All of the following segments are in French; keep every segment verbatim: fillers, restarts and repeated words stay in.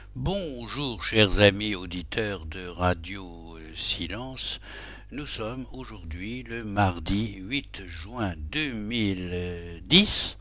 Bonjour chers amis auditeurs de Radio Silence, nous sommes aujourd'hui le mardi huit juin deux mille dix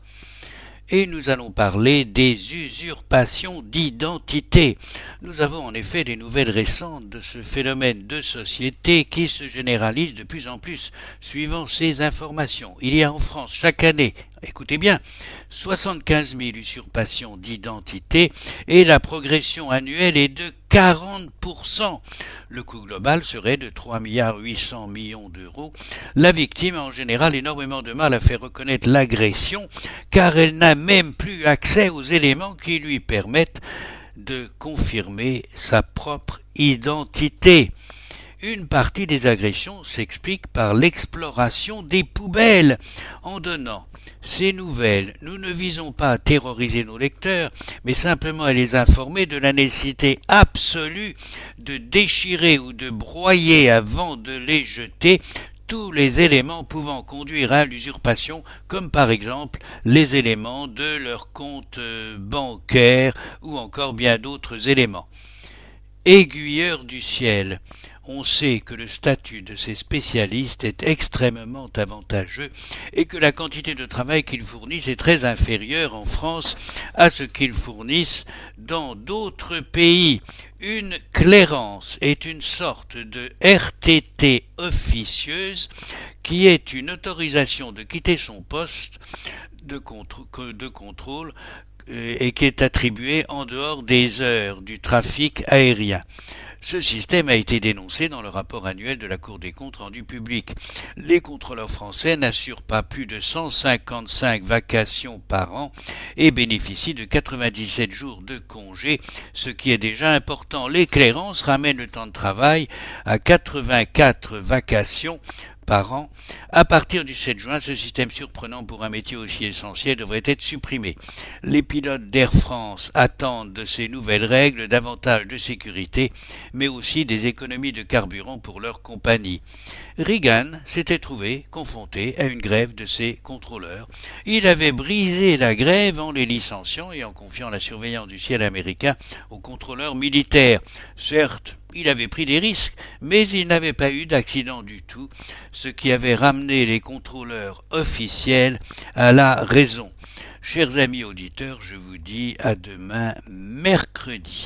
et nous allons parler des usurpations d'identité. Nous avons en effet des nouvelles récentes de ce phénomène de société qui se généralise de plus en plus suivant ces informations. Il y a en France chaque année, écoutez bien, soixante-quinze mille usurpations d'identité et la progression annuelle est de quarante pour cent. Le coût global serait de trois milliards huit cents millions d'euros. La victime a en général énormément de mal à faire reconnaître l'agression car elle n'a même plus accès aux éléments qui lui permettent de confirmer sa propre identité. Une partie des agressions s'explique par l'exploration des poubelles. En donnant ces nouvelles, nous ne visons pas à terroriser nos lecteurs, mais simplement à les informer de la nécessité absolue de déchirer ou de broyer avant de les jeter tous les éléments pouvant conduire à l'usurpation, comme par exemple les éléments de leur compte bancaire ou encore bien d'autres éléments. Aiguilleurs du ciel. On sait que le statut de ces spécialistes est extrêmement avantageux et que la quantité de travail qu'ils fournissent est très inférieure en France à ce qu'ils fournissent dans d'autres pays. Une clairance est une sorte de R T T officieuse qui est une autorisation de quitter son poste de, contr- de contrôle et qui est attribuée en dehors des heures du trafic aérien. Ce système a été dénoncé dans le rapport annuel de la Cour des comptes rendu public. Les contrôleurs français n'assurent pas plus de cent cinquante-cinq vacations par an et bénéficient de quatre-vingt-dix-sept jours de congé, ce qui est déjà important. Les clairances ramènent le temps de travail à quatre-vingt-quatre vacations par an. À partir du sept juin, ce système surprenant pour un métier aussi essentiel devrait être supprimé. Les pilotes d'Air France attendent de ces nouvelles règles davantage de sécurité, mais aussi des économies de carburant pour leur compagnie. Reagan s'était trouvé confronté à une grève de ses contrôleurs. Il avait brisé la grève en les licenciant et en confiant la surveillance du ciel américain aux contrôleurs militaires. Certes, il avait pris des risques, mais il n'avait pas eu d'accident du tout, ce qui avait ramené les contrôleurs officiels à la raison. Chers amis auditeurs, je vous dis à demain mercredi.